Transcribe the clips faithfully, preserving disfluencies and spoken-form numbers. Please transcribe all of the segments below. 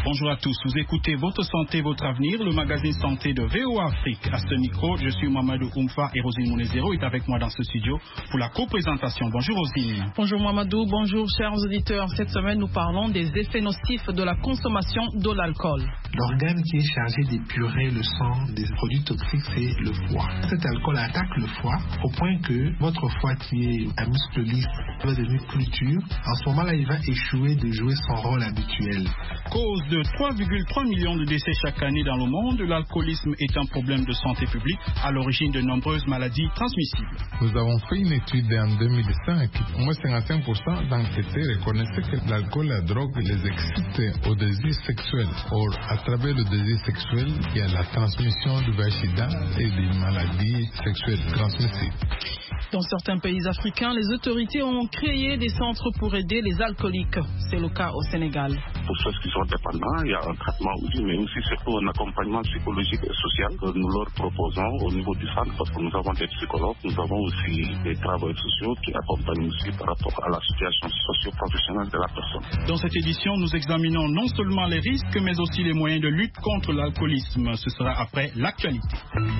Bonjour à tous, vous écoutez Votre Santé, Votre Avenir, le magazine santé de V O A Afrique. À ce micro, je suis Mamadou Oumfa et Rosine Mounezero est avec moi dans ce studio pour la co-présentation. Bonjour Rosine. Bonjour Mamadou, bonjour chers auditeurs. Cette semaine, nous parlons des effets nocifs de la consommation de l'alcool. L'organe qui est chargé d'épurer le sang des produits toxiques, c'est le foie. Cet alcool attaque le foie au point que votre foie, qui est un muscle lisse, va devenir plus dur. En ce moment-là, il va échouer de jouer son rôle habituel. Cause de trois virgule trois millions de décès chaque année dans le monde, l'alcoolisme est un problème de santé publique à l'origine de nombreuses maladies transmissibles. Nous avons fait une étude en deux mille cinq. Au moins cinquante-cinq pour cent d'enquêtés reconnaissaient que l'alcool et la drogue les excitent au désir sexuel. Or, à travers le désir sexuel, il y a la transmission du V I H sida et des maladies sexuelles transmissibles. Dans certains pays africains, les autorités ont créé des centres pour aider les alcooliques. C'est le cas au Sénégal. Pour ceux qui sont dépendants, il y a un traitement aussi, mais aussi surtout un accompagnement psychologique et social que nous leur proposons au niveau du centre, parce que nous avons des psychologues, nous avons aussi des travailleurs sociaux qui accompagnent aussi par rapport à la situation socio-professionnelle de la personne. Dans cette édition, nous examinons non seulement les risques, mais aussi les moyens de lutte contre l'alcoolisme. Ce sera après l'actualité.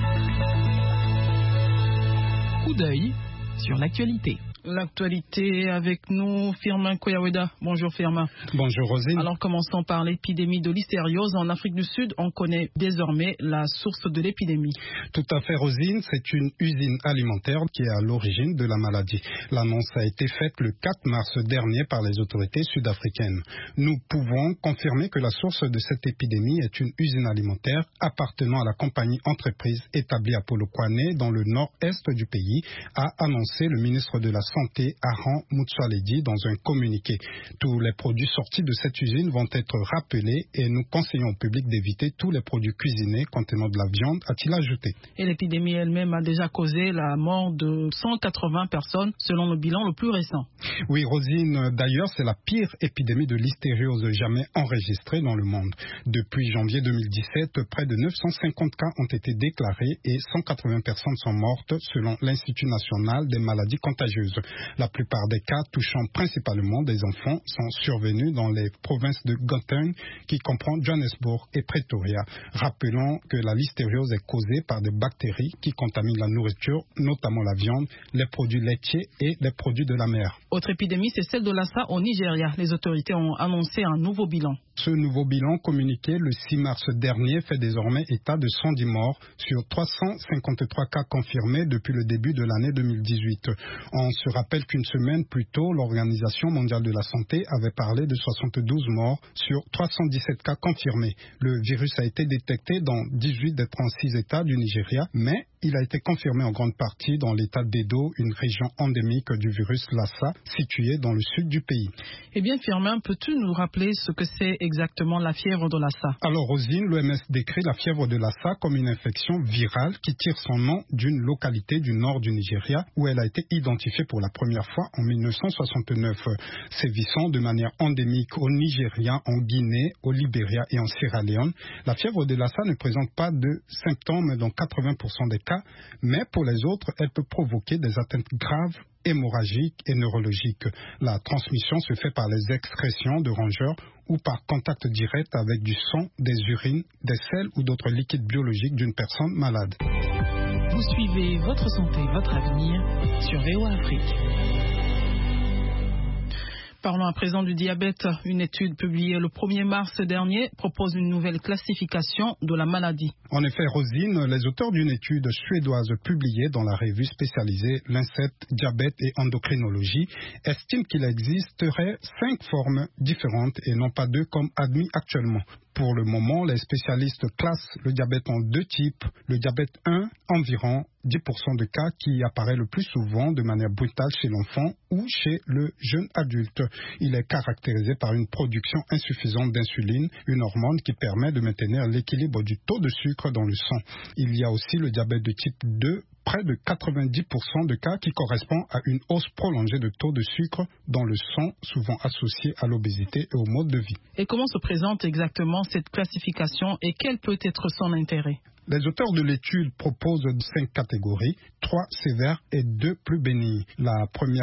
Coup d'œil sur l'actualité. L'actualité avec nous, Firmin Koyaweda. Bonjour Firmin. Bonjour Rosine. Alors commençons par l'épidémie de l'hystériose en Afrique du Sud. On connaît désormais la source de l'épidémie. Tout à fait Rosine, c'est une usine alimentaire qui est à l'origine de la maladie. L'annonce a été faite le quatre mars dernier par les autorités sud-africaines. Nous pouvons confirmer que la source de cette épidémie est une usine alimentaire appartenant à la compagnie entreprise établie à Polokwane dans le nord-est du pays, a annoncé le ministre de la Santé, Aran Mutsualedi, dans un communiqué. Tous les produits sortis de cette usine vont être rappelés et nous conseillons au public d'éviter tous les produits cuisinés contenant de la viande, a-t-il ajouté. Et l'épidémie elle-même a déjà causé la mort de cent quatre-vingts personnes selon le bilan le plus récent. Oui, Rosine, d'ailleurs, c'est la pire épidémie de l'hystériose jamais enregistrée dans le monde. Depuis janvier deux mille dix-sept, près de neuf cent cinquante cas ont été déclarés et cent quatre-vingts personnes sont mortes selon l'Institut national des maladies contagieuses. La plupart des cas touchant principalement des enfants sont survenus dans les provinces de Gauteng, qui comprend Johannesburg et Pretoria. Rappelons que la listériose est causée par des bactéries qui contaminent la nourriture, notamment la viande, les produits laitiers et les produits de la mer. Autre épidémie, c'est celle de Lassa au Nigeria. Les autorités ont annoncé un nouveau bilan. Ce nouveau bilan communiqué le six mars dernier fait désormais état de cent dix morts sur trois cent cinquante-trois cas confirmés depuis le début de l'année deux mille dix-huit. On se rappelle qu'une semaine plus tôt, l'Organisation mondiale de la santé avait parlé de soixante-douze morts sur trois cent dix-sept cas confirmés. Le virus a été détecté dans dix-huit des trente-six États du Nigeria, mais il a été confirmé en grande partie dans l'État d'Edo, une région endémique du virus Lassa, située dans le sud du pays. Eh bien, Firmin, peux-tu nous rappeler ce que c'est exactement la fièvre de Lassa? Alors, Rosine, l'O M S décrit la fièvre de Lassa comme une infection virale qui tire son nom d'une localité du nord du Nigeria où elle a été identifiée pour la première fois en mille neuf cent soixante-neuf, sévissant de manière endémique au Nigeria, en Guinée, au Libéria et en Sierra Leone. La fièvre de Lassa ne présente pas de symptômes dans quatre-vingts pour cent des cas, mais pour les autres, elle peut provoquer des atteintes graves, hémorragiques et neurologiques. La transmission se fait par les excrétions de rongeurs ou par contact direct avec du sang, des urines, des selles ou d'autres liquides biologiques d'une personne malade. Vous suivez Votre Santé, Votre Avenir sur V O A Afrique. Parlons à présent du diabète. Une étude publiée le premier mars dernier propose une nouvelle classification de la maladie. En effet, Rosine, les auteurs d'une étude suédoise publiée dans la revue spécialisée Lancet Diabète et Endocrinologie estiment qu'il existerait cinq formes différentes et non pas deux comme admis actuellement. Pour le moment, les spécialistes classent le diabète en deux types. Le diabète un, environ dix pour cent de cas qui apparaît le plus souvent de manière brutale chez l'enfant ou chez le jeune adulte. Il est caractérisé par une production insuffisante d'insuline, une hormone qui permet de maintenir l'équilibre du taux de sucre dans le sang. Il y a aussi le diabète de type deux, près de quatre-vingt-dix pour cent de cas qui correspond à une hausse prolongée de taux de sucre dans le sang, souvent associée à l'obésité et au mode de vie. Et comment se présente exactement cette classification et quel peut être son intérêt? Les auteurs de l'étude proposent cinq catégories, trois sévères et deux plus bénignes. La première